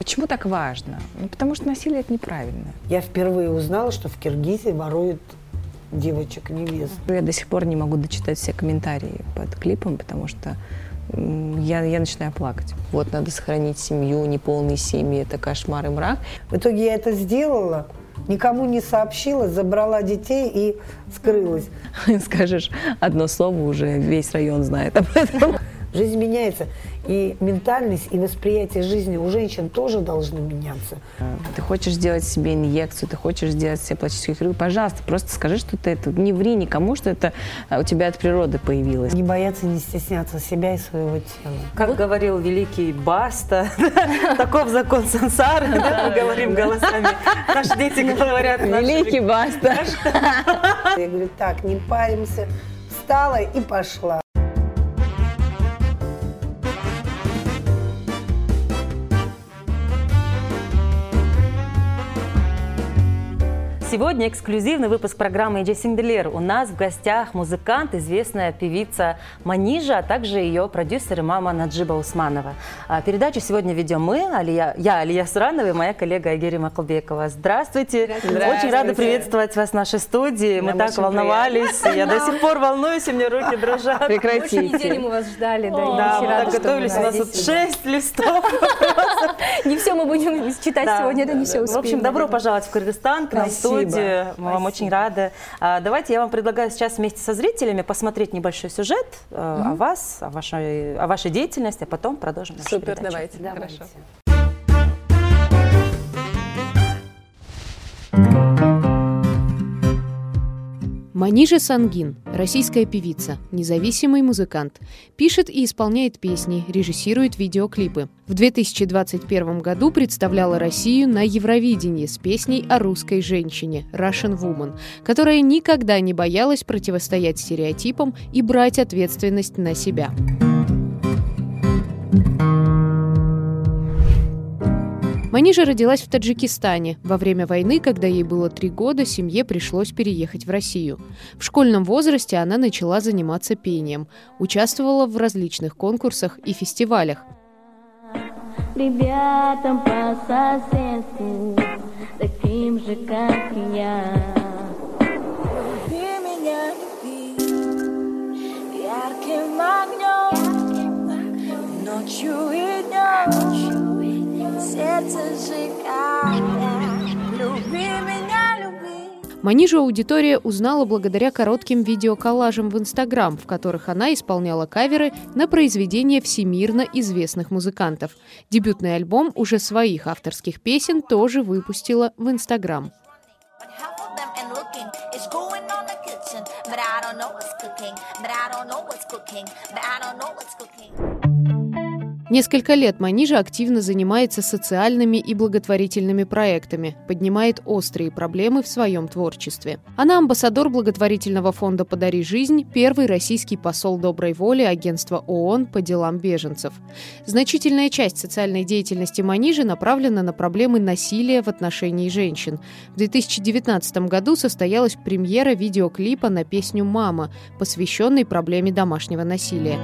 Почему так важно? Ну, потому что насилие – это неправильно. Я впервые узнала, что в Киргизии воруют девочек, невест. Я до сих пор не могу дочитать все комментарии под клипом, потому что я начинаю плакать. Вот, надо сохранить семью, неполные семьи – это кошмар и мрак. В итоге я это сделала, никому не сообщила, забрала детей и скрылась. Скажешь одно слово, уже весь район знает об этом. Жизнь меняется, и ментальность, и восприятие жизни у женщин тоже должны меняться. Ты хочешь сделать себе инъекцию, ты хочешь сделать себе пластическую хирургию, пожалуйста, просто скажи, что ты это, не ври никому, что это у тебя от природы появилось. Не бояться, не стесняться себя и своего тела. Как говорил великий Баста, таков закон сансары, мы говорим голосами. Наши дети говорят. Великий Баста. Я говорю, так, не паримся, встала и пошла. Сегодня эксклюзивный выпуск программы «Эджи Синделер». У нас в гостях музыкант, известная певица Манижа, а также ее продюсер и мама Наджиба Усманова. Передачу сегодня ведем мы, я, Алия Суранова, и моя коллега Айгерим Акылбекова. Здравствуйте. Очень рада приветствовать вас в нашей студии. Мы так волновались. Я до сих пор волнуюсь, и мне руки дрожат. Прекратите. Больше недели мы вас ждали. Да, мы так готовились. У нас тут 6 листов. Не все мы будем читать сегодня, да не все успеем. В общем, добро пожаловать в Кыргызстан, к нам в студию. Мы вам очень рады. Давайте я вам предлагаю сейчас вместе со зрителями посмотреть небольшой сюжет о вас, о вашей деятельности, а потом продолжим нашу передачу. Давайте. Хорошо. Манижа Сангин – российская певица, независимый музыкант. Пишет и исполняет песни, режиссирует видеоклипы. В 2021 году представляла Россию на Евровидении с песней о русской женщине «Russian Woman», которая никогда не боялась противостоять стереотипам и брать ответственность на себя. Манижа родилась в Таджикистане. Во время войны, когда ей было 3 года, семье пришлось переехать в Россию. В школьном возрасте она начала заниматься пением. Участвовала в различных конкурсах и фестивалях. Ребятам по соседству, таким же, как и я. Люби меня, люби, ярким огнем, ночью и днем. Сердце сжигая, люби меня, люби. Манижу аудитория узнала благодаря коротким видеоколлажам в Инстаграм, в которых она исполняла каверы на произведения всемирно известных музыкантов. Дебютный альбом уже своих авторских песен тоже выпустила в Инстаграм. Несколько лет Манижа активно занимается социальными и благотворительными проектами, поднимает острые проблемы в своем творчестве. Она амбассадор благотворительного фонда «Подари жизнь», первый российский посол доброй воли агентства ООН по делам беженцев. Значительная часть социальной деятельности Манижи направлена на проблемы насилия в отношении женщин. В 2019 году состоялась премьера видеоклипа на песню «Мама», посвященной проблеме домашнего насилия.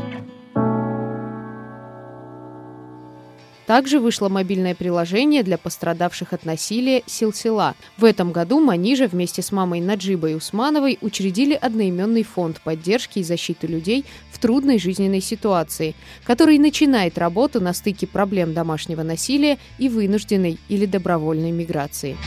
Также вышло мобильное приложение для пострадавших от насилия «Силсила». В этом году Манижа вместе с мамой Наджибой Усмановой учредили одноименный фонд поддержки и защиты людей в трудной жизненной ситуации, который начинает работу на стыке проблем домашнего насилия и вынужденной или добровольной миграции.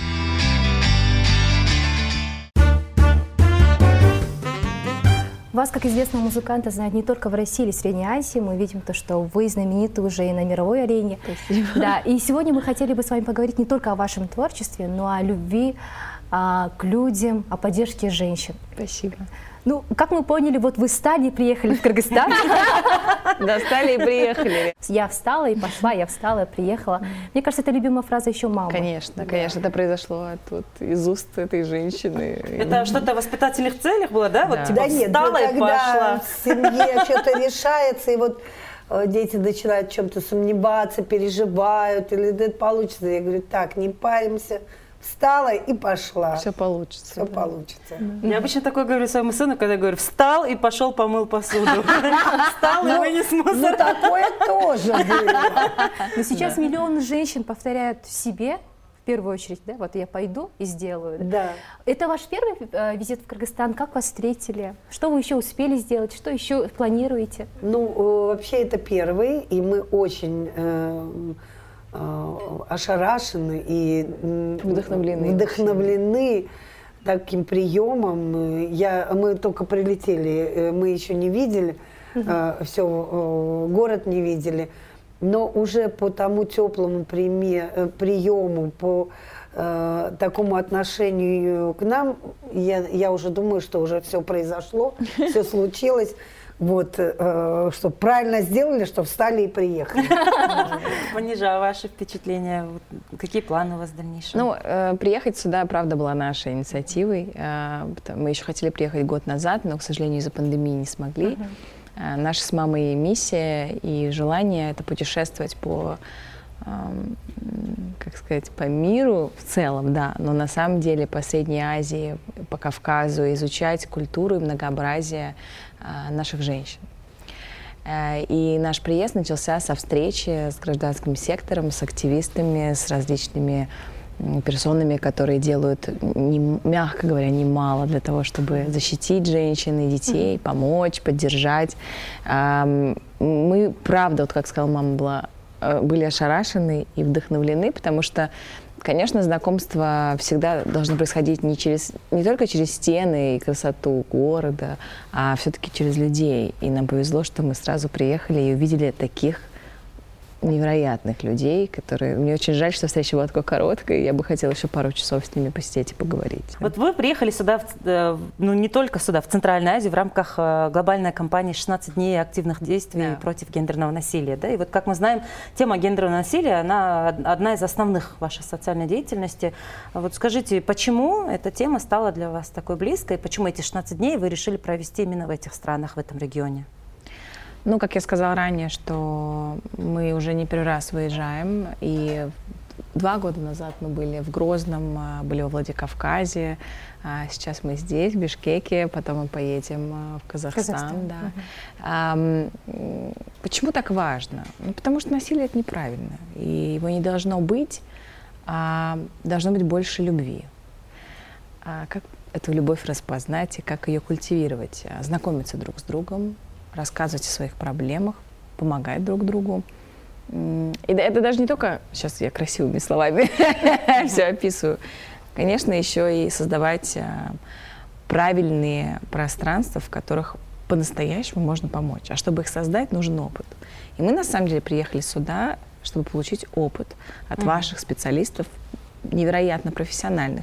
Вас, как известного музыканта, знают не только в России или Средней Азии. Мы видим то, что вы знамениты уже и на мировой арене. Спасибо. Да, и сегодня мы хотели бы с вами поговорить не только о вашем творчестве, но и о любви к людям, о поддержке женщин. Спасибо. Ну, как мы поняли, вот вы встали и приехали в Кыргызстан. Достали и приехали. Я встала и пошла, я встала и приехала. Мне кажется, это любимая фраза еще мамы. Конечно, конечно, это произошло из уст этой женщины. Это что-то в воспитательных целях было, да? Вот типа Да нет, встала и когда пошла. в семье что-то решается, и вот дети начинают в чем-то сомневаться, переживают, или это получится. Я говорю, так, не паримся, встала и пошла. Все получится. Все получится. Я обычно такое говорю своему сыну, когда я говорю, встал и пошел помыл посуду. Встал и вынес Ну, мусор. такое тоже было. Но сейчас миллионы женщин повторяют себе, в первую очередь, да, вот я пойду и сделаю. Да. Это ваш первый визит в Кыргызстан? Как вас встретили? Что вы еще успели сделать? Что еще планируете? Ну, вообще это первый, и мы очень ошарашены и вдохновлены таким приемом. Мы только прилетели, мы еще не видели, все, город не видели, но уже по тому теплому приему, по такому отношению к нам, я уже думаю, что уже все произошло, все случилось. Вот, что правильно сделали, что встали и приехали. Манижа, а ваши впечатления? Какие планы у вас в дальнейшем? Ну, приехать сюда, правда, была нашей инициативой. Мы еще хотели приехать год назад, но, к сожалению, из-за пандемии не смогли. Наша с мамой миссия и желание — это путешествовать по, как сказать, по миру в целом, да, но на самом деле по Средней Азии, по Кавказу, изучать культуру и многообразие наших женщин. И наш приезд начался со встречи с гражданским сектором, с активистами, с различными персонами, которые делают, мягко говоря, немало для того, чтобы защитить женщин и детей, помочь, поддержать. Мы, правда, вот как сказала мама, были ошарашены и вдохновлены, потому что, конечно, знакомства всегда должны происходить не только через стены и красоту города, а все-таки через людей. И нам повезло, что мы сразу приехали и увидели таких невероятных людей, которые... Мне очень жаль, что встреча была такой короткой. Я бы хотела еще пару часов с ними посидеть и поговорить. Вот вы приехали сюда, ну не только сюда, в Центральную Азию в рамках глобальной кампании «16 дней активных действий против гендерного насилия». Да? И вот, как мы знаем, тема гендерного насилия, она одна из основных вашей социальной деятельности. Вот скажите, почему эта тема стала для вас такой близкой? Почему эти 16 дней вы решили провести именно в этих странах, в этом регионе? Ну, как я сказала ранее, что мы уже не первый раз выезжаем, и 2 года назад мы были в Грозном, были во Владикавказе, сейчас мы здесь, в Бишкеке, потом мы поедем в Казахстан. Да. Почему так важно? Ну, потому что насилие — это неправильно, и его не должно быть, должно быть больше любви. Как эту любовь распознать и как ее культивировать? Знакомиться друг с другом, рассказывать о своих проблемах, помогать друг другу. И это даже не только, сейчас я красивыми словами все описываю, конечно, еще и создавать правильные пространства, в которых по-настоящему можно помочь. А чтобы их создать, нужен опыт. И мы, на самом деле, приехали сюда, чтобы получить опыт от ваших специалистов, невероятно профессиональных,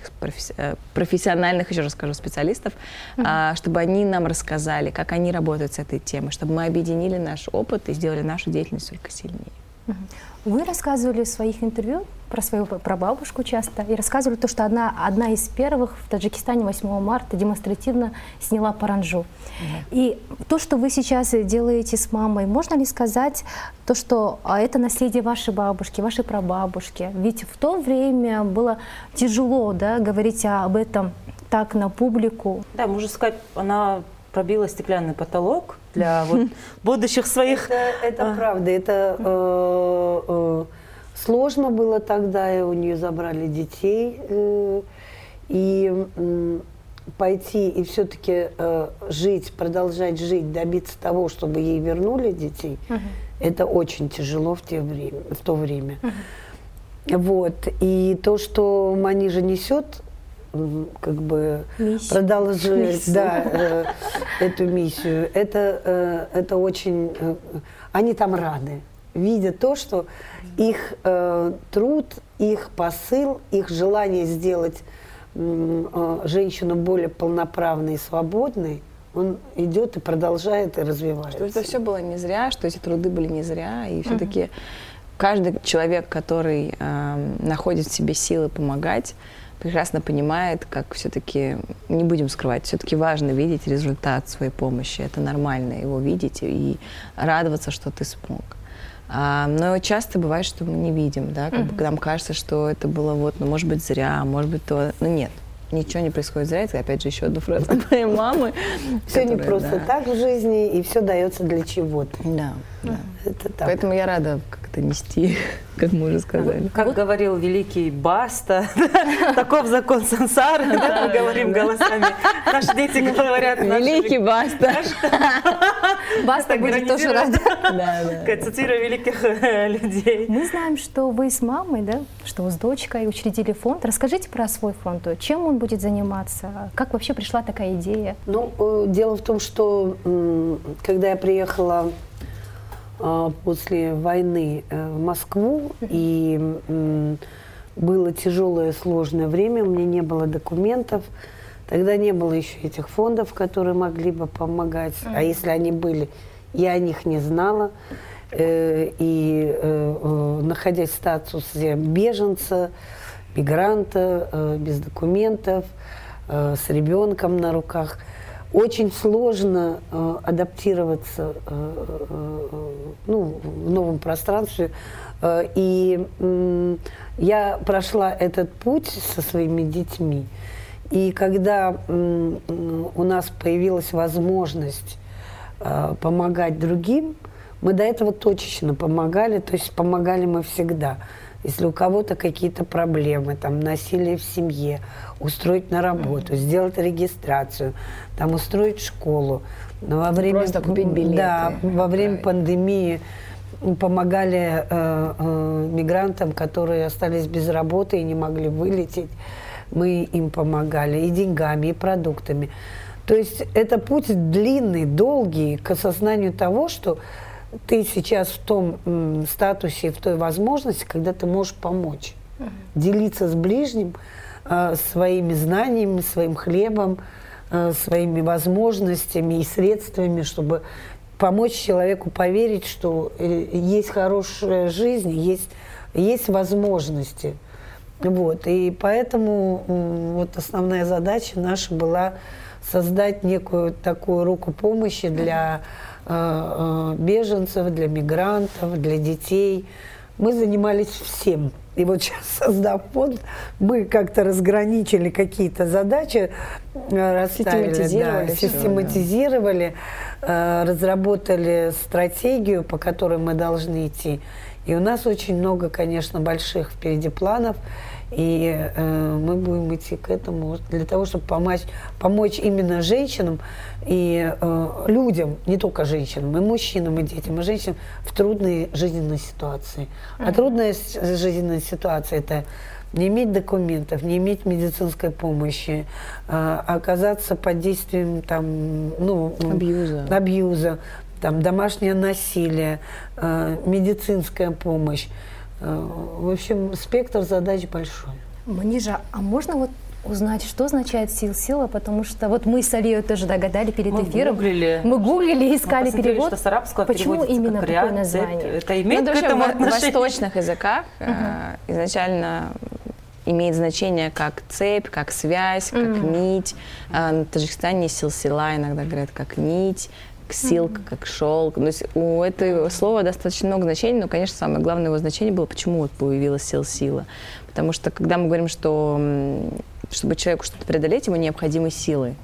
еще раз скажу, специалистов, чтобы они нам рассказали, как они работают с этой темой, чтобы мы объединили наш опыт и сделали нашу деятельность только сильнее. Вы рассказывали в своих интервью про свою прабабушку часто, и рассказывали то, что одна из первых в Таджикистане 8 марта демонстративно сняла паранджу. И то, что вы сейчас делаете с мамой, можно ли сказать то, что это наследие вашей бабушки, вашей прабабушки? Ведь в то время было тяжело, да, говорить об этом так на публику. Да, можно сказать, она пробила стеклянный потолок для вот будущих своих... Это правда, это сложно было тогда, и у нее забрали детей, и пойти и все-таки жить, продолжать жить, добиться того, чтобы ей вернули детей, это очень тяжело в то время. Вот, и то, что Манижа несет, как бы продолжить эту миссию. Это очень... Они там рады, видя то, что их труд, их посыл, их желание сделать женщину более полноправной и свободной, он идет и продолжает и развивается. Что это все было не зря, что эти труды были не зря, и все-таки каждый человек, который находит в себе силы помогать, прекрасно понимает, как все-таки, не будем скрывать, все-таки важно видеть результат своей помощи. Это нормально его видеть и радоваться, что ты смог. Но часто бывает, что мы не видим, да, как бы нам кажется, что это было вот, ну, может быть, зря, может быть, то, но нет. Ничего не происходит зря. Это, опять же, еще одна фраза моей мамы. Все не просто так в жизни, и все дается для чего-то. Да, да. Это так. Поэтому я рада как-то нести, как мы уже сказали. Как говорил великий Баста, таков закон сансары, мы говорим голосами. Наши дети говорят. Великий Баста. Баста будет тоже рада. Цитирую великих людей. Мы знаем, что вы с мамой, да, что вы с дочкой учредили фонд. Расскажите про свой фонд. Чем он будет заниматься? Как вообще пришла такая идея? Ну, дело в том, что когда я приехала после войны в Москву, и было тяжелое, сложное время, у меня не было документов, тогда не было еще этих фондов, которые могли бы помогать, а если они были, я о них не знала, и находясь в статусе беженца, мигранта, без документов, с ребенком на руках, очень сложно адаптироваться в новом пространстве. И я прошла этот путь со своими детьми. И когда у нас появилась возможность помогать другим, мы до этого точечно помогали, то есть помогали мы всегда. Если у кого-то какие-то проблемы, там, насилие в семье, устроить на работу, сделать регистрацию, там, устроить школу. Но во время, просто купить билеты. Да, во время пандемии помогали мигрантам, которые остались без работы и не могли вылететь. Мы им помогали и деньгами, и продуктами. То есть это путь длинный, долгий к осознанию того, что ты сейчас в том статусе, в той возможности, когда ты можешь помочь, делиться с ближним своими знаниями, своим хлебом, своими возможностями и средствами, чтобы помочь человеку поверить, что есть хорошая жизнь, есть возможности. Вот. И поэтому вот основная задача наша была создать некую такую руку помощи для беженцев, для мигрантов, для детей. Мы занимались всем. И вот сейчас, создав фонд, мы как-то разграничили какие-то задачи, расставили, систематизировали, разработали стратегию, по которой мы должны идти. И у нас очень много, конечно, больших впереди планов. И мы будем идти к этому для того, чтобы помочь именно женщинам и людям, не только женщинам, и мужчинам, и детям, и женщинам в трудной жизненной ситуации. А трудная жизненная ситуация – это не иметь документов, не иметь медицинской помощи, оказаться под действием абьюза, там, домашнее насилие, медицинская помощь. В общем, спектр задач большой. Манижа, а можно вот узнать, что означает сила? Потому что вот мы с Алией тоже догадали перед эфиром. Мы гуглили, искали перевод. Что с арабского почему именно как такое название? Это имеет к этому отношение? В восточных языках изначально имеет значение как цепь, как связь, как нить. В Таджикистане силсила иногда говорят как нить. Силка, как шелк. То есть у этого слова достаточно много значений, но, конечно, самое главное его значение было, почему вот появилась сила. Потому что, когда мы говорим, что чтобы человеку что-то преодолеть, ему необходимы силы.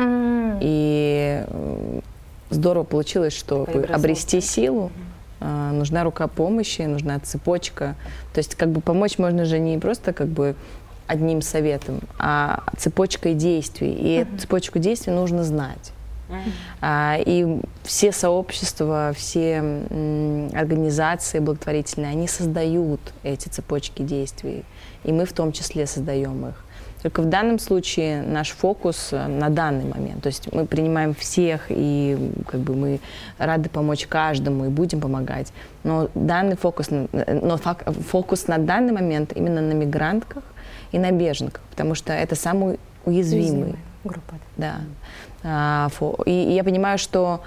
И здорово получилось, что обрести силу, нужна рука помощи, нужна цепочка. То есть как бы помочь можно же не просто как бы одним советом, а цепочкой действий. И эту цепочку действий нужно знать. И все сообщества, все организации благотворительные, они создают эти цепочки действий, и мы в том числе создаем их. Только в данном случае наш фокус на данный момент, то есть мы принимаем всех, и как бы мы рады помочь каждому и будем помогать, но фокус на данный момент именно на мигрантках и на беженках, потому что это самый уязвимый. Группа. Да. И я понимаю, что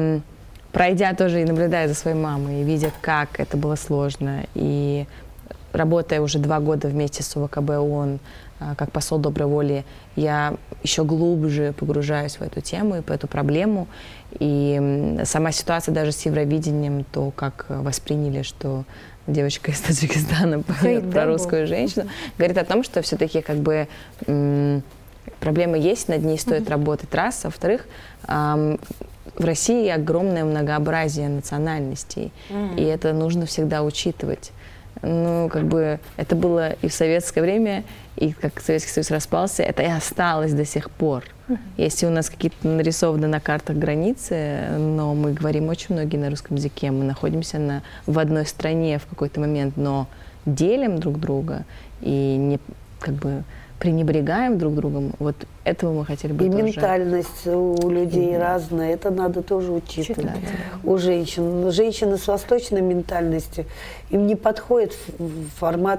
пройдя тоже и наблюдая за своей мамой, и видя, как это было сложно, и работая уже 2 года вместе с УВКБ ООН как посол доброй воли, я еще глубже погружаюсь в эту тему и в эту проблему. И сама ситуация даже с Евровидением, то, как восприняли, что девочка из Таджикистана поет про русскую женщину, говорит о том, что все-таки как бы проблема есть, над ней стоит работать, раз. А во-вторых, в России огромное многообразие национальностей, и это нужно всегда учитывать. Ну, как бы это было и в советское время, и как Советский Союз распался, это и осталось до сих пор. Если у нас какие-то нарисованы на картах границы, но мы говорим очень многие на русском языке, мы находимся в одной стране в какой-то момент, но делим друг друга и не как бы пренебрегаем друг другом, вот этого мы хотели бы тоже. И ментальность у людей разная, это надо тоже учитывать. У женщин. Женщины с восточной ментальностью, им не подходит формат,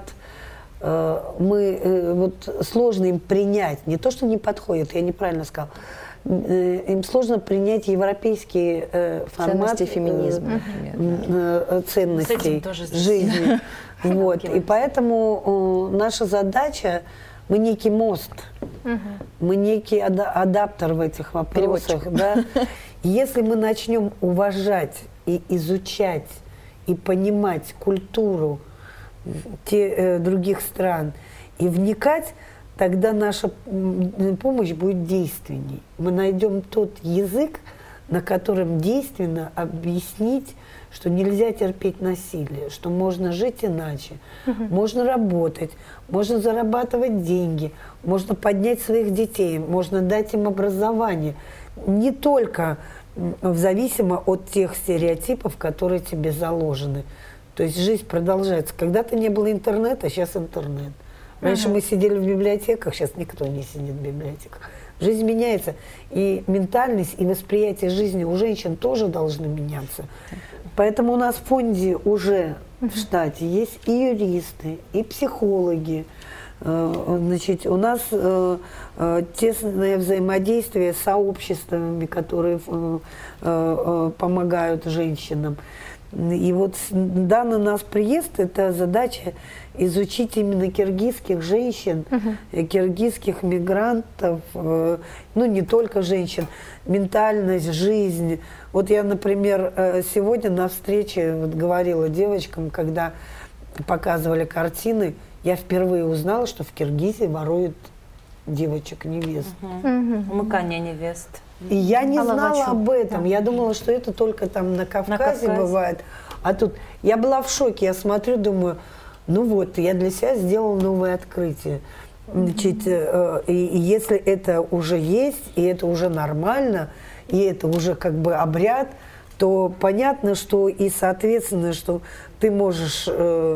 вот сложно им принять, не то, что не подходит, я неправильно сказала, им сложно принять европейский формат ценности феминизма, ценностей жизни. Вот. И поэтому наша задача, мы некий мост, мы некий адаптер в этих вопросах. Да? Если мы начнем уважать и изучать и понимать культуру других стран и вникать, тогда наша помощь будет действенней. Мы найдем тот язык, на котором действенно объяснить, что нельзя терпеть насилие, что можно жить иначе, можно работать, можно зарабатывать деньги, можно поднять своих детей, можно дать им образование. Не только зависимо от тех стереотипов, которые тебе заложены. То есть жизнь продолжается. Когда-то не было интернета, сейчас интернет. Раньше мы сидели в библиотеках, сейчас никто не сидит в библиотеках. Жизнь меняется, и ментальность, и восприятие жизни у женщин тоже должны меняться. Поэтому у нас в фонде уже в штате есть и юристы, и психологи. Значит, у нас тесное взаимодействие с сообществами, которые помогают женщинам. И вот данный нас приезд, это задача изучить именно киргизских женщин, киргизских мигрантов, ну не только женщин, ментальность, жизнь. Вот я, например, сегодня на встрече вот говорила девочкам, когда показывали картины, я впервые узнала, что в Киргизии воруют девочек-невест. Умыкание невест. И я не знала об этом. Я думала, что это только там на Кавказе бывает. А тут я была в шоке. Я смотрю, думаю, ну вот, я для себя сделала новое открытие. Значит, и если это уже есть, и это уже нормально, и это уже как бы обряд, то понятно, что и соответственно, что ты можешь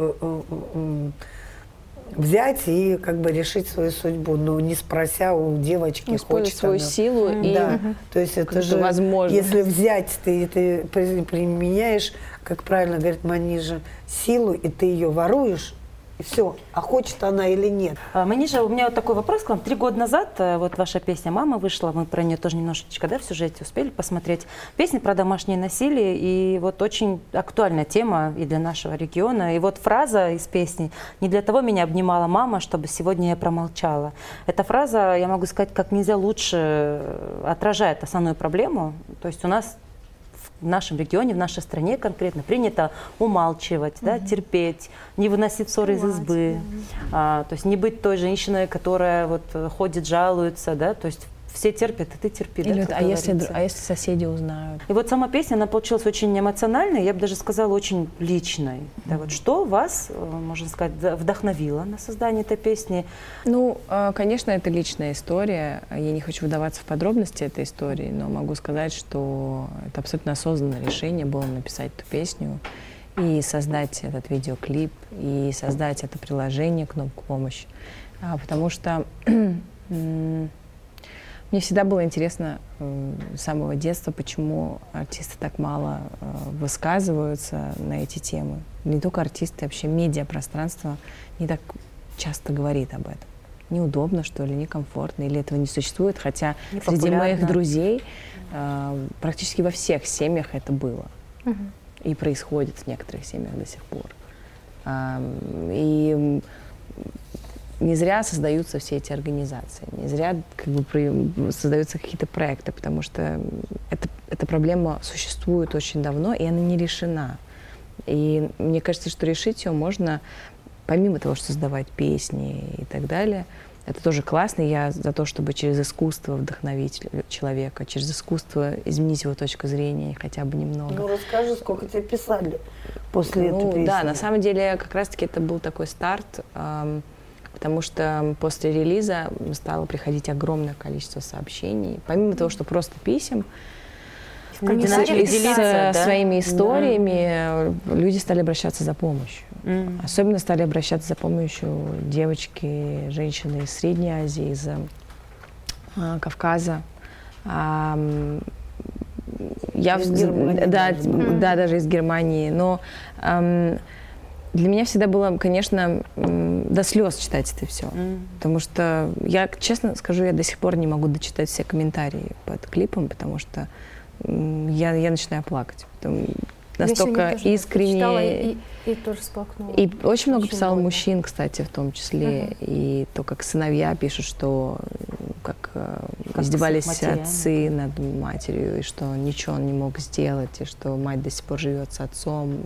взять и как бы решить свою судьбу, но не спрося у девочки, использовать свою силу и то есть это же возможно. Если взять, ты применяешь, как правильно говорит Манижа, силу, и ты ее воруешь, и все. А хочет она или нет? Манижа, у меня вот такой вопрос к вам. 3 года назад вот ваша песня «Мама» вышла, мы про нее тоже немножечко в сюжете успели посмотреть. Песня про домашнее насилие, и вот очень актуальная тема и для нашего региона. И вот фраза из песни «Не для того меня обнимала мама, чтобы сегодня я промолчала». Эта фраза, я могу сказать, как нельзя лучше отражает основную проблему. То есть у нас в нашем регионе, в нашей стране конкретно принято умалчивать, да, терпеть, не выносить ссоры из избы, то есть не быть той женщиной, которая вот ходит, жалуется, да, то есть все терпят, и ты терпи. Или да, а если соседи узнают? И вот сама песня, она получилась очень эмоциональной, я бы даже сказала, очень личной. Да, вот что вас, можно сказать, вдохновило на создание этой песни? Ну, конечно, это личная история. Я не хочу вдаваться в подробности этой истории, но могу сказать, что это абсолютно осознанное решение было написать эту песню и создать этот видеоклип, и создать это приложение, кнопку «Помощь». Потому что мне всегда было интересно с самого детства, почему артисты так мало высказываются на эти темы. Не только артисты, вообще медиапространство не так часто говорит об этом. Неудобно, что ли, некомфортно, или этого не существует, хотя среди моих друзей практически во всех семьях это было. И происходит в некоторых семьях до сих пор. И не зря создаются все эти организации, не зря как бы создаются какие-то проекты, потому что эта проблема существует очень давно, и она не решена. И мне кажется, что решить ее можно, помимо того, что создавать песни и так далее. Это тоже классно. Я за то, чтобы через искусство вдохновить человека, через искусство изменить его точку зрения хотя бы немного. Ну, расскажи, сколько тебе писали после этой песни? Да, на самом деле, как раз-таки это был такой старт, потому что после релиза стало приходить огромное количество сообщений. Помимо того, что просто писем, с своими историями люди стали обращаться за помощью. Особенно стали обращаться за помощью девочки, женщины из Средней Азии, из Кавказа. Даже из Германии. Но для меня всегда было, конечно, до слез читать это все. Потому что я, честно скажу, я до сих пор не могу дочитать все комментарии под клипом, потому что я начинаю плакать. Настолько искренне. И тоже сплакнула. И очень много писал мужчин, кстати, в том числе. И то, как сыновья пишут, что как издевались отцы над матерью, и что ничего он не мог сделать, и что мать до сих пор живет с отцом.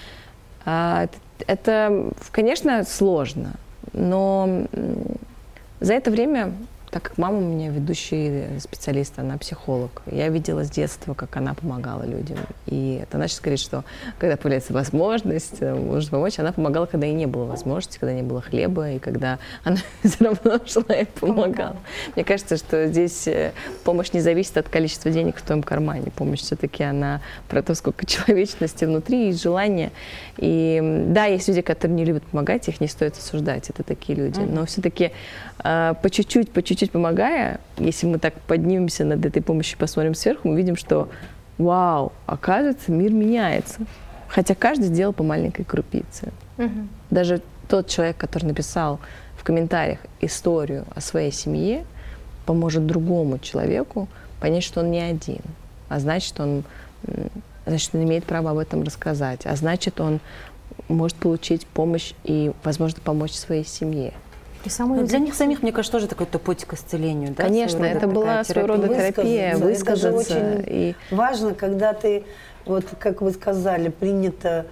Это, конечно, сложно, но за это время, так как мама у меня ведущий специалист, она психолог, я видела с детства, как она помогала людям. И это значит сказать, что когда появляется возможность, можно помочь, она помогала, когда и не было возможности, когда не было хлеба, и когда она все равно шла и помогала. Мне кажется, что здесь помощь не зависит от количества денег в твоем кармане. Помощь все-таки она про то, сколько человечности внутри и желания. И да, есть люди, которые не любят помогать, их не стоит осуждать, это такие люди. Но все-таки по чуть-чуть помогая, если мы так поднимемся над этой помощью и посмотрим сверху, мы видим, что вау, оказывается, мир меняется. Хотя каждый сделал по маленькой крупице. Даже тот человек, который написал в комментариях историю о своей семье, поможет другому человеку понять, что он не один. А значит, он имеет право об этом рассказать. А значит, он может получить помощь и, возможно, помочь своей семье. Для них самих, мне кажется, тоже такой-то путь к исцелению. Да? Конечно, это была своего рода терапия, высказаться. Это же очень важно, когда ты, вот как вы сказали, принято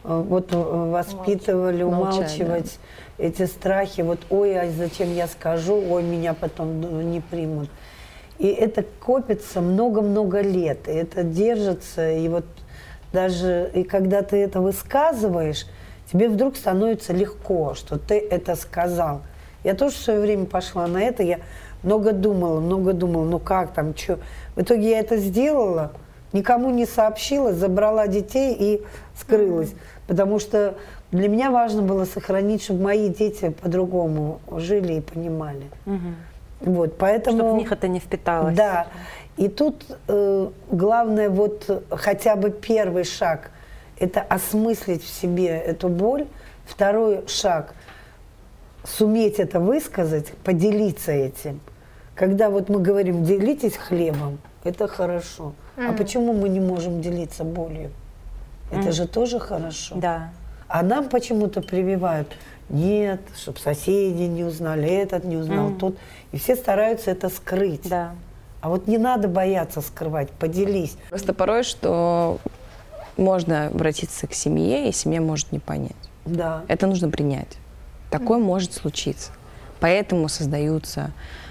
воспитывали, умалчивать эти страхи. Вот, ой, а зачем я скажу, ой, меня потом не примут. И это копится много-много лет, и это держится, и вот даже, и когда ты это высказываешь, тебе вдруг становится легко, что ты это сказал. Я тоже в свое время пошла на это, я много думала, ну как там, что. В итоге я это сделала, никому не сообщила, забрала детей и скрылась. Потому что для меня важно было сохранить, чтобы мои дети по-другому жили и понимали. Вот, поэтому, чтобы в них это не впиталось. Да. И тут главное, вот хотя бы первый шаг – это осмыслить в себе эту боль. Второй шаг – суметь это высказать, поделиться этим. Когда вот мы говорим «делитесь хлебом», это хорошо. А почему мы не можем делиться болью? Это же тоже хорошо. Да. А нам почему-то прививают нет, чтобы соседи не узнали, этот не узнал, тот. И все стараются это скрыть. Да. А вот не надо бояться скрывать, поделись. Просто порой, что можно обратиться к семье, и семья может не понять. Да. Это нужно принять. Такое может случиться. Поэтому создаются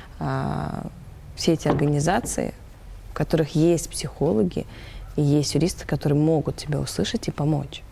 все эти организации, в которых есть психологи и есть юристы, которые могут тебя услышать и помочь.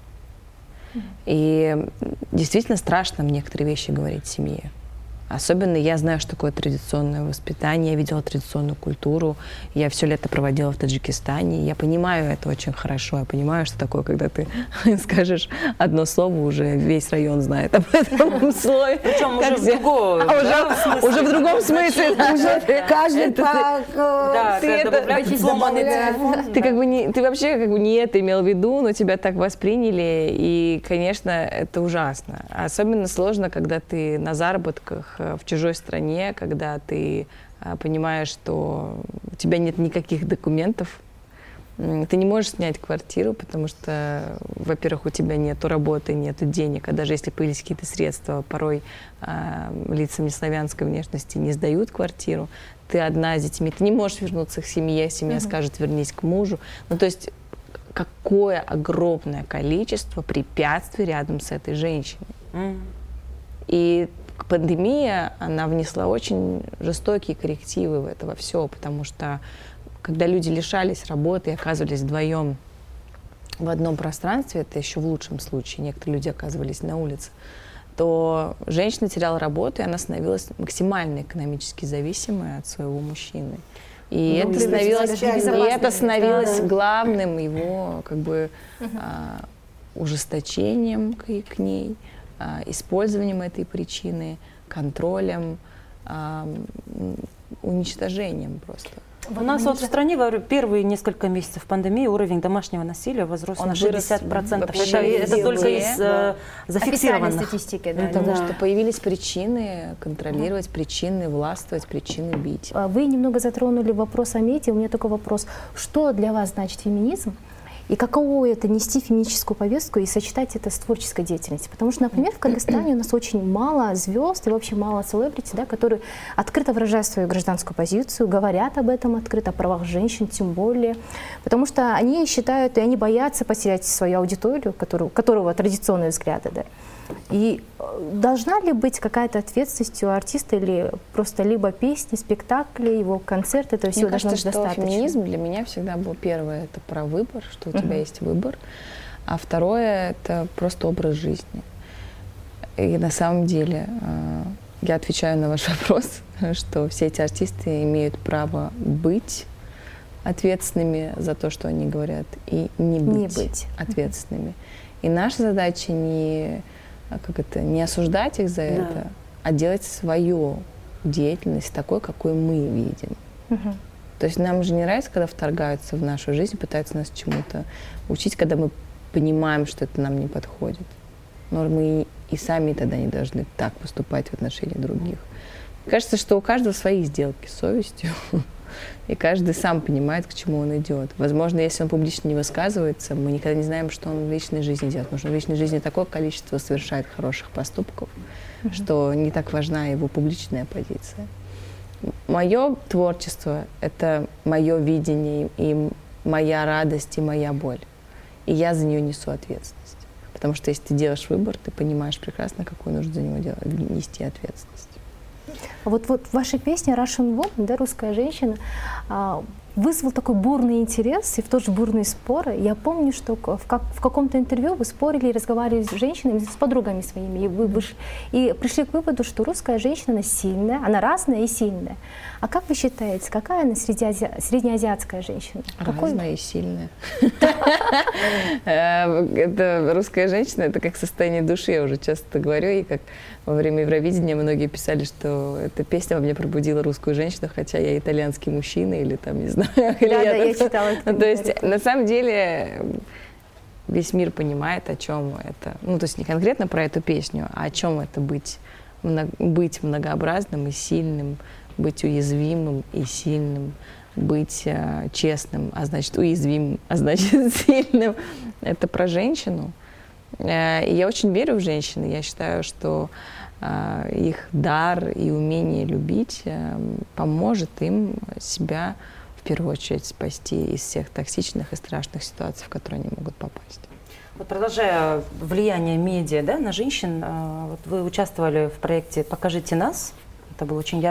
И действительно страшно некоторые вещи говорить семье. Особенно я знаю, что такое традиционное воспитание, я видела традиционную культуру, я все лето проводила в Таджикистане, я понимаю это очень хорошо, я понимаю, что такое, когда ты скажешь одно слово, уже весь район знает об этом слове. Причем уже в другом смысле. Уже в другом смысле. Уже каждый сломанный телефон. Ты вообще как бы не это имел в виду, но тебя так восприняли, и, конечно, это ужасно. Особенно сложно, когда ты на заработках в чужой стране, когда ты понимаешь, что у тебя нет никаких документов, Ты не можешь снять квартиру, потому что, во-первых, у тебя нету работы, нету денег, а даже если появились какие-то средства, порой лицам неславянской внешности не сдают квартиру. Ты одна с детьми, ты не можешь вернуться к семье, семья скажет, вернись к мужу. Ну, то есть какое огромное количество препятствий рядом с этой женщиной. И пандемия, она внесла очень жестокие коррективы в это во все, потому что когда люди лишались работы и оказывались вдвоем в одном пространстве, это еще в лучшем случае, некоторые люди оказывались на улице, то женщина теряла работу, и она становилась максимально экономически зависимой от своего мужчины. И это становилось главным его как бы ужесточением к ней, использованием этой причины, контролем, уничтожением просто. У нас вот в стране первые несколько месяцев пандемии уровень домашнего насилия возрос на 60%. Это только из зафиксированных статистики. Да. Потому что появились причины контролировать, причины властвовать, причины бить. Вы немного затронули вопрос о медиа. У меня такой вопрос. Что для вас значит феминизм? И каково это нести феминистическую повестку и сочетать это с творческой деятельностью? Потому что, например, в Кыргызстане у нас очень мало звезд и вообще мало селебрити, да, которые открыто выражают свою гражданскую позицию, говорят об этом открыто, о правах женщин тем более. Потому что они считают, и они боятся потерять свою аудиторию, у которого традиционные взгляды. Да. И должна ли быть какая-то ответственность у артиста или просто либо песни, спектакли, его концерты, это все должно быть достаточно? Феминизм для меня всегда был первое, это про выбор, что у тебя есть выбор, а второе это просто образ жизни. И на самом деле я отвечаю на ваш вопрос, что все эти артисты имеют право быть ответственными за то, что они говорят, и не быть ответственными. И наша задача не осуждать их за это, а делать свою деятельность такой, какой мы видим. То есть нам же не нравится, когда вторгаются в нашу жизнь, пытаются нас чему-то учить, когда мы понимаем, что это нам не подходит. Но мы и сами тогда не должны так поступать в отношении других. Кажется, что у каждого свои сделки с совестью, и каждый сам понимает, к чему он идет. Возможно, если он публично не высказывается, мы никогда не знаем, что он в личной жизни делает. Потому что в личной жизни такое количество совершает хороших поступков, что не так важна его публичная позиция. Мое творчество — это мое видение, и моя радость, и моя боль. И я за нее несу ответственность. Потому что если ты делаешь выбор, ты понимаешь прекрасно, какую нужно за него нести ответственность. Вот ваша песня «Russian Woman», да, «Русская женщина», вызвал такой бурный интерес и в тот же бурный спор. Я помню, что в каком-то интервью вы спорили и разговаривали с женщинами, с подругами своими, и пришли к выводу, что русская женщина, она сильная, она разная и сильная. А как вы считаете, какая она среднеазиатская женщина? Разная и сильная. Русская женщина — это как состояние души, я уже часто говорю, и как во время Евровидения многие писали, что эта песня во мне пробудила русскую женщину, хотя я итальянский мужчина или там, не знаю. Да, я читала это. То есть, на самом деле, весь мир понимает, о чем это. Ну, то есть не конкретно про эту песню, а о чем это быть многообразным и сильным, быть уязвимым и сильным, быть честным, а значит уязвимым, а значит сильным. Это про женщину. И я очень верю в женщин. Я считаю, что их дар и умение любить поможет им себя в первую очередь спасти из всех токсичных и страшных ситуаций, в которые они могут попасть. Вот продолжая влияние медиа, да, на женщин, вот вы участвовали в проекте «Покажите нас». Это был очень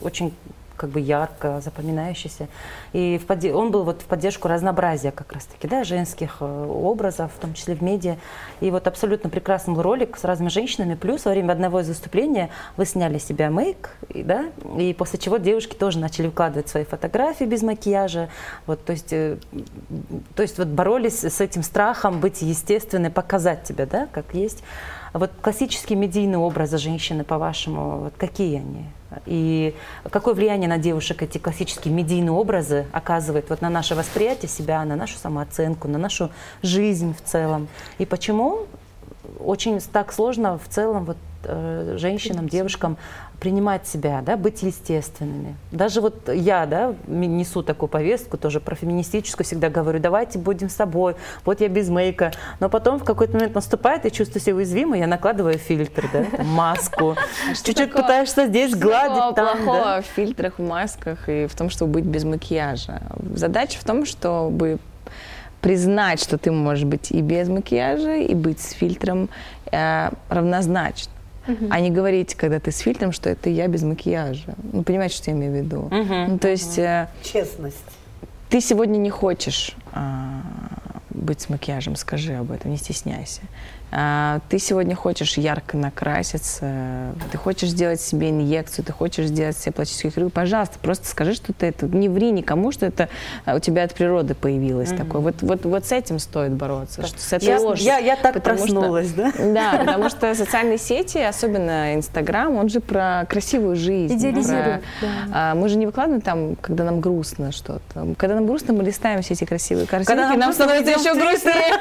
ярко запоминающийся. И он был вот в поддержку разнообразия как раз-таки, да, женских образов, в том числе в медиа. И вот абсолютно прекрасный был ролик с разными женщинами. Плюс во время одного из выступлений вы сняли себя мейк, да, и после чего девушки тоже начали выкладывать свои фотографии без макияжа. Вот, то есть вот боролись с этим страхом быть естественной, показать тебя, да, как есть. А вот классические медийные образы женщины, по-вашему, вот какие они? И какое влияние на девушек эти классические медийные образы оказывают вот на наше восприятие себя, на нашу самооценку, на нашу жизнь в целом? И почему очень так сложно в целом вот женщинам, девушкам принимать себя, да, быть естественными. Даже вот я, да, несу такую повестку, тоже про феминистическую, всегда говорю, давайте будем собой, вот я без мейка. Но потом в какой-то момент наступает, я чувствую себя уязвимой, я накладываю фильтр, да, там, маску, чуть-чуть пытаешься здесь гладить, там, плохого да. в фильтрах, в масках и в том, чтобы быть без макияжа. Задача в том, чтобы признать, что ты можешь быть и без макияжа, и быть с фильтром равнозначно. А не говорить, когда ты с фильтром, что это я без макияжа. Ну, понимаете, что я имею в виду? Ну, то есть... Честность. Ты сегодня не хочешь быть с макияжем, скажи об этом, не стесняйся. Ты сегодня хочешь ярко накраситься, ты хочешь сделать себе инъекцию, ты хочешь сделать себе пластическую хирургию, пожалуйста, просто скажи, что ты это, не ври никому, что это у тебя от природы появилось такое. Вот с этим стоит бороться, что с этой ложью. Я так проснулась, да? Да, потому что социальные сети, особенно Инстаграм, он же про красивую жизнь. Идеализирует, да. Мы же не выкладываем там, когда нам грустно что-то. Когда нам грустно, мы листаем все эти красивые картинки, Когда нам становится еще грустнее.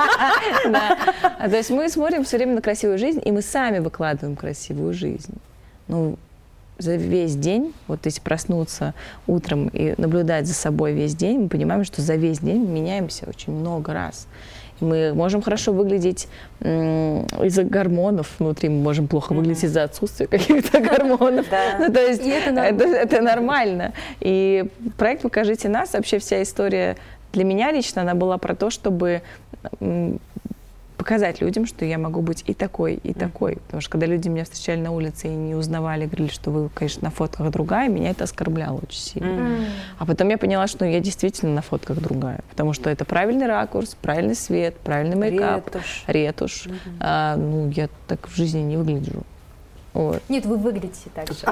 Да. То есть мы смотрим все время на красивую жизнь, и мы сами выкладываем красивую жизнь. Ну, за весь день, вот если проснуться утром и наблюдать за собой весь день, мы понимаем, что за весь день мы меняемся очень много раз. И мы можем хорошо выглядеть из-за гормонов внутри, мы можем плохо выглядеть из-за отсутствия каких-то гормонов. Ну, то есть это нормально. И проект «Покажите нас», вообще вся история для меня лично, она была про то, чтобы показать людям, что я могу быть и такой, и такой. Потому что когда люди меня встречали на улице и не узнавали, говорили, что вы, конечно, на фотках другая, меня это оскорбляло очень сильно. А потом я поняла, что я действительно на фотках другая. Потому что это правильный ракурс, правильный свет, правильный мейкап, ретушь. Ну, я так в жизни не выгляжу. Вот. Нет, вы выглядите так же.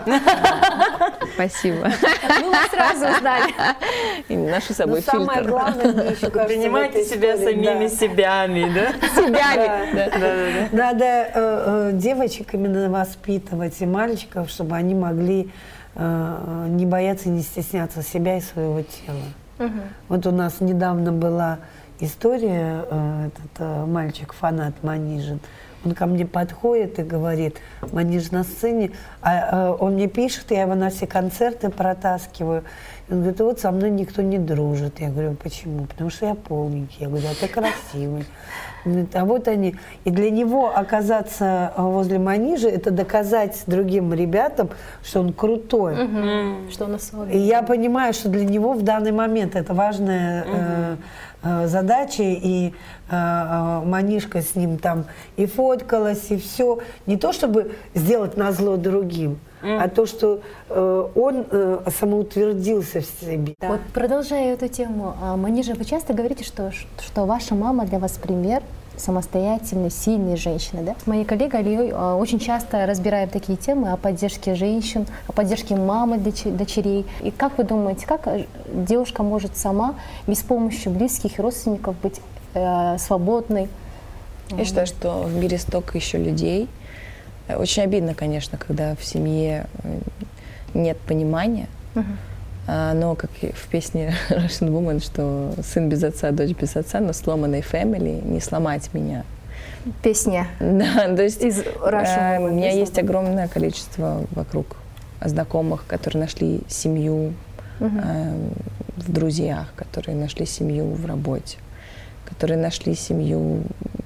Спасибо. Ну, мы сразу узнали. И ношу с собой фильтр. Самое главное, мне еще кажется, Принимайте себя самими себями, да? Себями. Надо девочек именно воспитывать и мальчиков, чтобы они могли не бояться и не стесняться себя и своего тела. Вот у нас недавно была история, этот мальчик-фанат Манижин, он ко мне подходит и говорит, Маниж на сцене, он мне пишет, я его на все концерты протаскиваю. Он говорит, вот со мной никто не дружит. Я говорю, почему? Потому что я полненький. Я говорю, а ты красивый. Он говорит, а вот они. И для него оказаться возле Манижа, это доказать другим ребятам, что он крутой. Что он особенный. И я понимаю, что для него в данный момент это важная задача, и Манишка с ним там и фоткалась, и все. Не то, чтобы сделать назло другим, а то, что он самоутвердился в себе. Вот продолжая эту тему, Манижа, вы часто говорите, что ваша мама для вас пример самостоятельной, сильной женщины, да? С моей коллегой Алией очень часто разбираем такие темы о поддержке женщин, о поддержке мамы дочерей. И как вы думаете, как девушка может сама, без помощи близких и родственников, быть свободной? Я считаю, что в мире столько еще людей. Очень обидно, конечно, когда в семье нет понимания. Но, как и в песне Russian Woman, что сын без отца, дочь без отца, но сломанной family не сломать меня. Песня. Да, то есть из Russian Woman. У меня есть огромное количество вокруг знакомых, которые нашли семью в друзьях, которые нашли семью в работе, которые нашли семью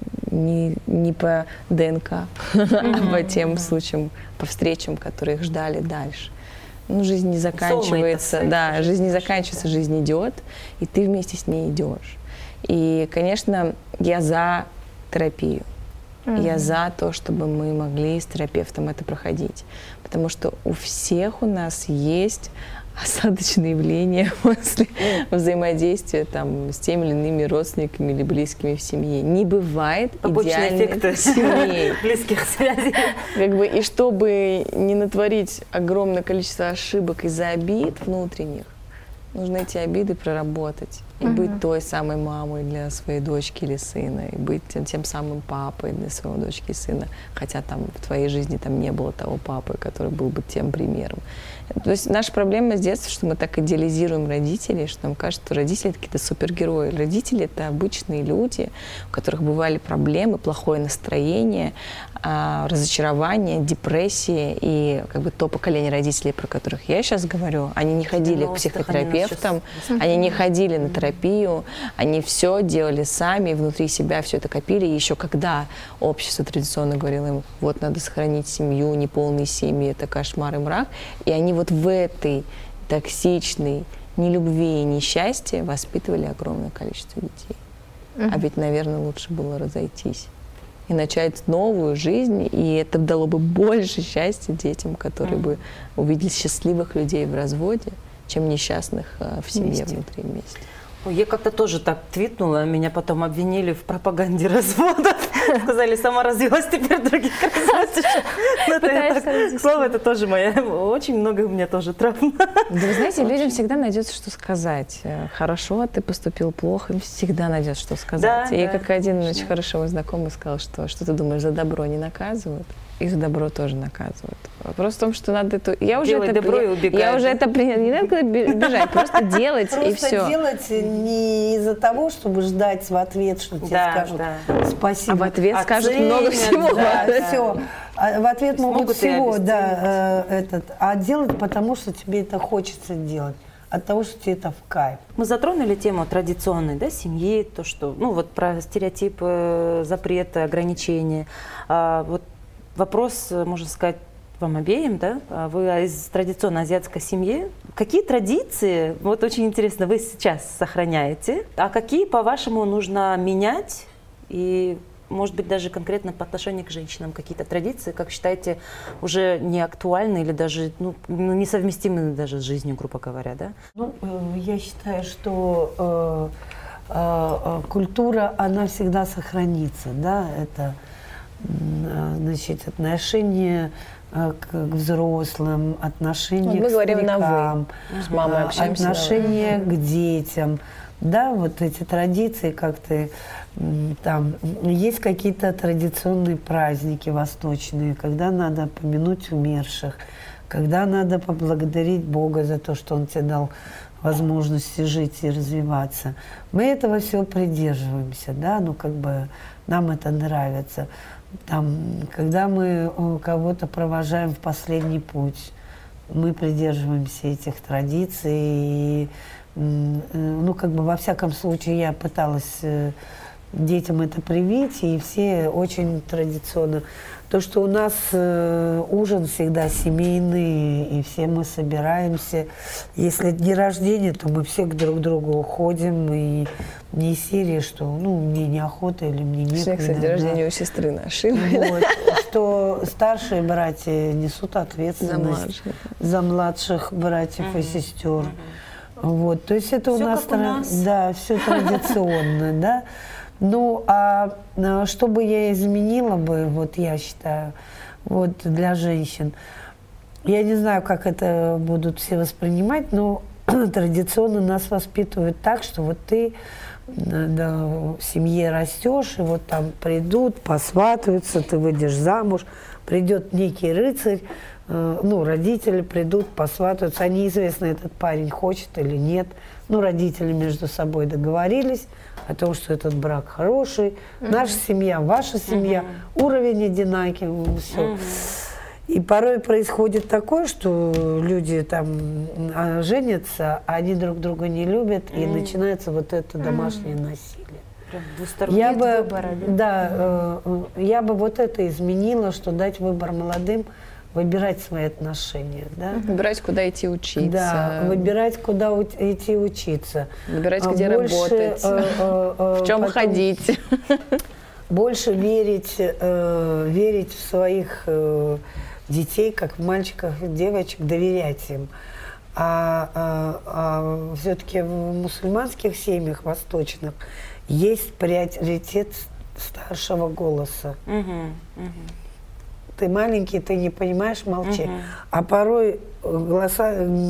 не по ДНК, а по тем случаям, по встречам, которые их ждали дальше. Ну, жизнь не заканчивается, да, жизнь не заканчивается, жизнь идет, и ты вместе с ней идешь. И, конечно, я за терапию, я за то, чтобы мы могли с терапевтом это проходить, потому что у всех у нас есть осадочные явления после взаимодействия там, с теми или иными родственниками или близкими в семье. Не бывает идеальных семей. Близких связей. Как бы, и чтобы не натворить огромное количество ошибок из-за обид внутренних, нужно эти обиды проработать. И быть той самой мамой для своей дочки или сына, и быть тем самым папой для своего дочки и сына, хотя там в твоей жизни там не было того папы, который был бы тем примером. То есть наша проблема с детства, что мы так идеализируем родителей, что нам кажется, что родители — это какие-то супергерои. Родители — это обычные люди, у которых бывали проблемы, плохое настроение, разочарование, депрессии. И как бы то поколение родителей, про которых я сейчас говорю, они не ходили к психотерапевтам, они не ходили на терапию, они все делали сами, внутри себя все это копили. И еще когда общество традиционно говорило им, вот надо сохранить семью, неполные семьи — это кошмар и мрак, и они вот в этой токсичной нелюбви и несчастье воспитывали огромное количество детей. А ведь, наверное, лучше было разойтись и начать новую жизнь, и это дало бы больше счастья детям, которые бы увидели счастливых людей в разводе, чем несчастных в семье внутри вместе. Я как-то тоже так твитнула, меня потом обвинили в пропаганде развода. Сказали, сама развелась, теперь других разводишь. Слово это тоже мое. Очень много у меня тоже травм. Да вы знаете, людям всегда найдется, что сказать. Хорошо, ты поступил плохо, им всегда найдется, что сказать. И как один очень хороший мой знакомый сказал, что ты думаешь, за добро не наказывают? И за добро тоже наказывают. Вопрос в том, что надо это... Я уже это приняла. Не надо бежать, просто делать и все. Просто делать не из-за того, чтобы ждать в ответ, что тебе скажут спасибо. А в ответ скажут много всего. Все. А в ответ могут всего, а делать потому, что тебе это хочется делать. От того, что тебе это в кайф. Мы затронули тему традиционной, семьи, то, что, вот про стереотипы, запреты, ограничения. Вот вопрос, можно сказать, вам обеим, да? Вы из традиционной азиатской семьи. Какие традиции, вот очень интересно, вы сейчас сохраняете, а какие, по-вашему, нужно менять? И, может быть, даже конкретно по отношению к женщинам какие-то традиции, как считаете, уже не актуальны или даже несовместимы даже с жизнью, грубо говоря, да? Я считаю, что культура, она всегда сохранится, да, это, значит, отношение к взрослым, отношение к старикам, с мамой общаемся, отношение к детям. Да, вот эти традиции как-то там есть какие-то традиционные праздники восточные, когда надо помянуть умерших, когда надо поблагодарить Бога за то, что Он тебе дал возможности жить и развиваться. Мы этого всего придерживаемся, да, нам это нравится. Там, когда мы кого-то провожаем в последний путь, мы придерживаемся этих традиций. И, во всяком случае, я пыталась детям это привить, и все очень традиционно. То, что у нас ужин всегда семейный, и все мы собираемся. Если дни рождения, то мы все друг к другу уходим, и не из серии, что мне неохота или мне некогда. Кстати, день рождения у сестры нашей. Вот, что старшие братья несут ответственность за младших братьев и сестер. Вот, то есть это у нас, да, все традиционно, да. Что бы я изменила бы, я считаю, для женщин, я не знаю, как это будут все воспринимать, но традиционно нас воспитывают так, что ты в семье растешь, и там придут, посватаются, ты выйдешь замуж, придет некий рыцарь, родители придут, посватаются, а неизвестно, этот парень хочет или нет. Родители между собой договорились о том, что этот брак хороший, наша семья, ваша семья, уровень одинаковый, все. И порой происходит такое, что люди там женятся, а они друг друга не любят, и начинается это домашнее насилие. Я бы это изменила, что дать выбор молодым, выбирать свои отношения, да? Выбирать, куда идти учиться. Да, выбирать, куда идти учиться. Выбирать, где работать, в чем ходить. Больше верить в своих детей, как в мальчиках и девочек, доверять им. А все-таки в мусульманских семьях восточных есть приоритет старшего голоса. ты маленький, ты не понимаешь, молчи. А порой голоса,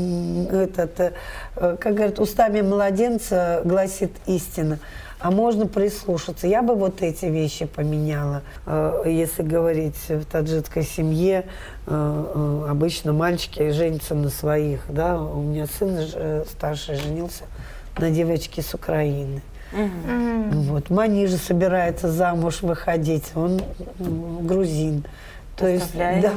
как говорят, устами младенца гласит истина. А можно прислушаться. Я бы вот эти вещи поменяла. Если говорить в таджикской семье, обычно мальчики женятся на своих. Да? У меня сын старший женился на девочке с Украины. Вот. Манижа собирается замуж выходить. Он грузин. То есть, да.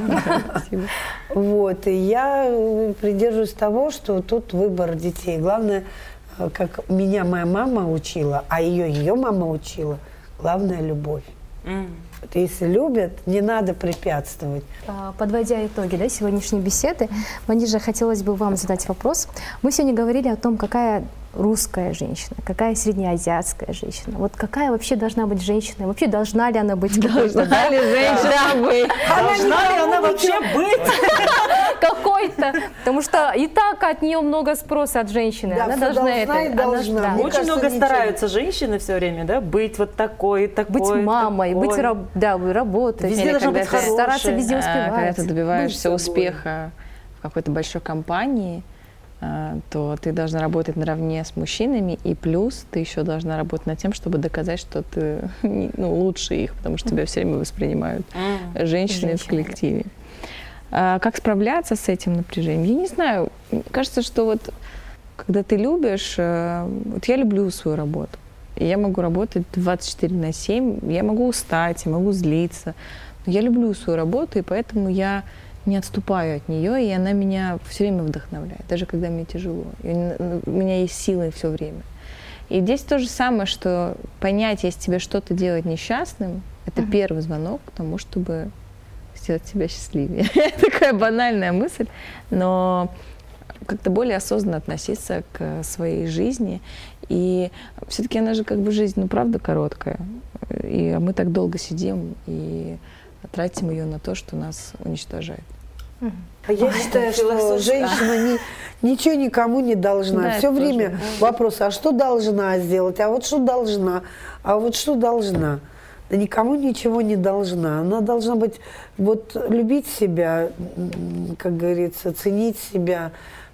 Вот. И я придерживаюсь того, что тут выбор детей. Главное, как меня моя мама учила, а ее мама учила, главное – любовь. Вот если любят, не надо препятствовать. Подводя итоги, да, сегодняшней беседы, Манижа, хотелось бы вам задать вопрос. Мы сегодня говорили о том, какая русская женщина, какая среднеазиатская женщина. Вот какая вообще должна быть женщина? Вообще должна ли она быть? Должна ли женщина быть? Должна ли она вообще быть? Какой-то. Потому что и так от нее много спроса от женщины. Да, она все должна должна это. и должна. Да. Мне Очень кажется, много ничего. стараются женщины все время, да, быть вот такой, такой. Быть мамой, такой. быть работать. Везде или должна когда быть ты стараться хорошей. везде успевать. Когда ты добиваешься Быть собой. успеха в какой-то большой компании, то ты должна работать наравне с мужчинами, и плюс ты еще должна работать над тем, чтобы доказать, что ты лучше их, потому что тебя все время воспринимают женщины в коллективе. Как справляться с этим напряжением? Я не знаю. Мне кажется, что вот когда ты любишь, вот я люблю свою работу, и я могу работать 24/7, я могу устать, я могу злиться, но я люблю свою работу, и поэтому я не отступаю от нее, и она меня все время вдохновляет, даже когда мне тяжело. У меня есть силы все время. И здесь то же самое, что понять, если тебе что-то делать несчастным, это первый звонок к тому, чтобы сделать себя счастливее. Такая банальная мысль, но как-то более осознанно относиться к своей жизни. И все-таки она же как бы жизнь, правда, короткая. И мы так долго сидим и тратим ее на то, что нас уничтожает. Я считаю, что женщина ничего никому не должна. Да, Все это время тоже. вопрос, а что должна сделать, а вот что должна, а вот что должна. Да никому ничего не должна. Она должна быть, вот любить себя, как говорится, ценить себя,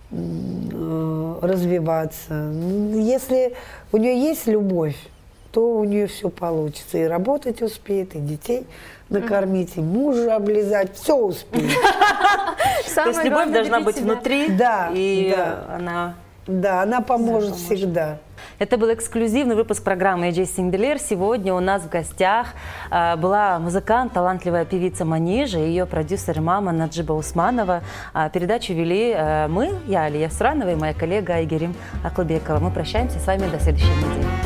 развиваться. Если у нее есть любовь, то у нее все получится. И работать успеет, и детей накормить, и мужа облизать, все успеет. То есть любовь должна быть внутри, Да, и да. она... Да, она поможет всегда. Это был эксклюзивный выпуск программы «AJ Singdeler». Сегодня у нас в гостях была музыкант, талантливая певица Манижа и ее продюсер и мама Наджиба Усманова. Передачу вели мы, я Алия Суранова и моя коллега Айгерим Аклбекова. Мы прощаемся с вами до следующей недели.